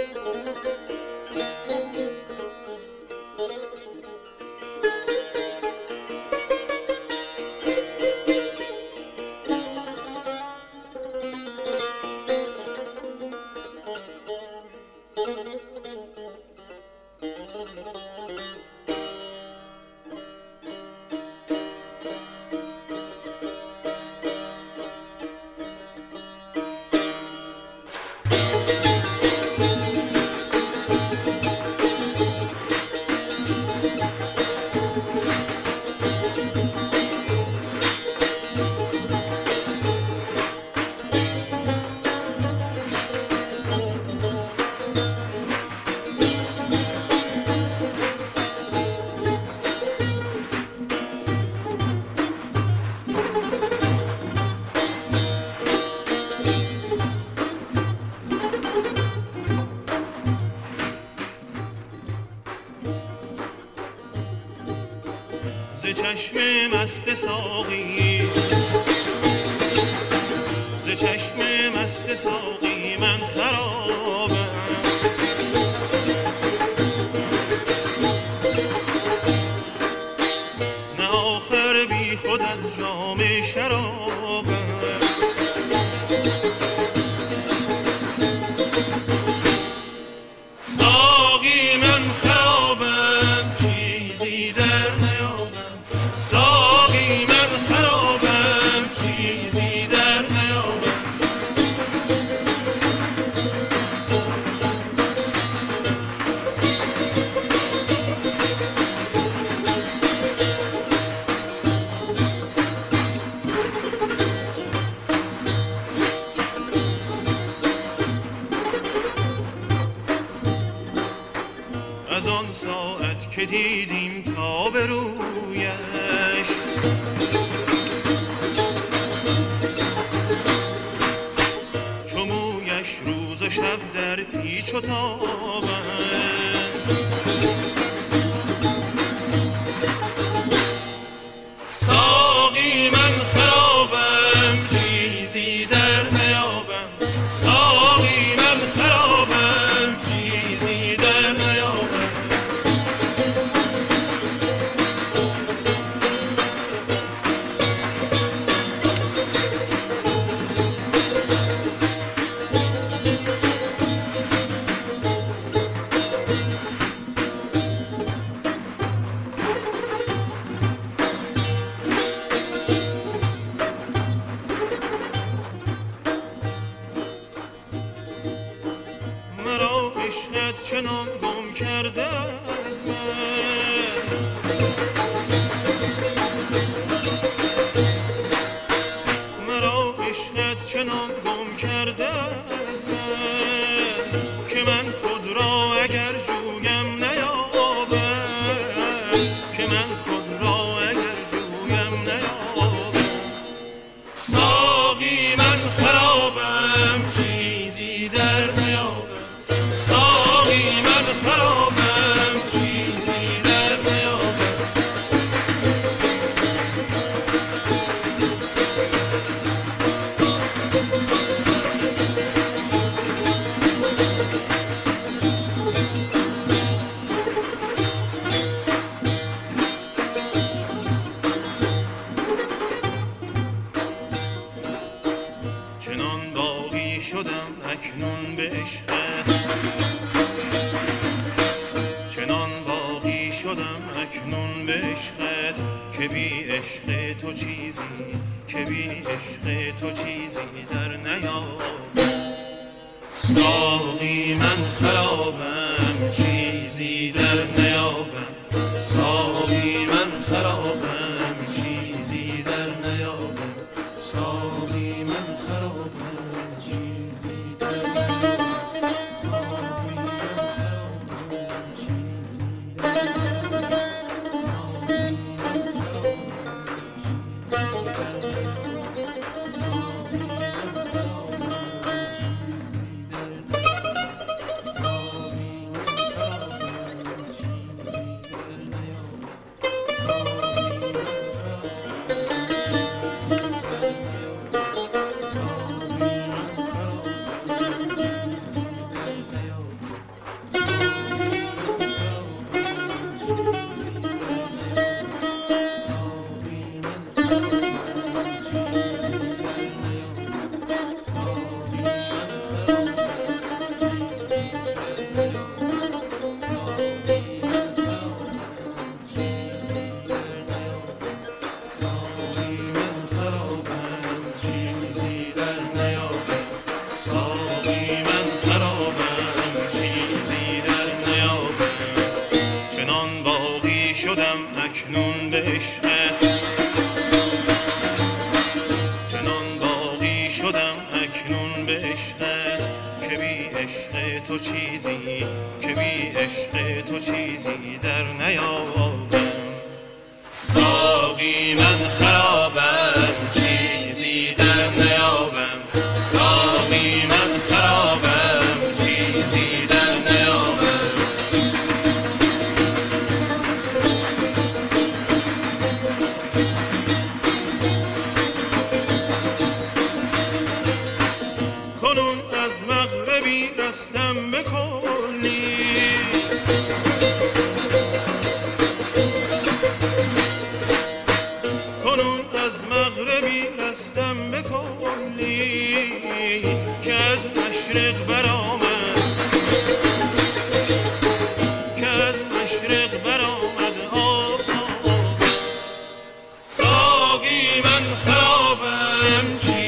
ز چشم مست ساقی، ز چشم مست ساقی من خرابم، نه آخر بی خود از جام شرابم. ساقی من خرابم چیزی در نیابم، ساقی من خرابم چیزی در نیابم. از آن ساعت که دیدیم تا به رویش، چو مویش روز و شب در پیچ و تابند، ساقی من خرابم چیزی در نیابم، ساقی من خرابم چیزی در نیابم. مرا عشقت چنان گم کرده از من، مرا عشقت چنان گم کرده از من، که من خود را اگر جویم نیابم، که من خود را اگر جویم نیابم. ساقی من خرابم چیزی در نیابم، ساقی من خرابم چیزی در نیابم. چنان باقی شدم اکنون به عشقت، چنان باقی شدم اکنون به عشقت، که بی عشق تو چیزی، که بی عشق تو چیزی در نیابم. ساقی من خرابم چیزی در نیابم، ساقی من خرابم چیزی در نیابم، ساقی من خرابم چیزی در نیابم، ساقی من خرابم چیزی در نیابم، ساقی من خرابم ساقی من خرابم چیزی در نیابم، ساقی من خرابم چیزی شدم اکنون به عشقت، چنان باقی شدم اکنون به عشقت که بی عشق تو چیزی، که بی عشق تو چیزی در نیابم. ساقی من خرابم چیزی در نیابم، ساقی من خرابم چیزی در نیابم. کنون از مغربی رستم بکنی، از مغربی رستم بکنی که از مشرق برآمد، که از مشرق برآمد آفتاب. ساقی من خرابم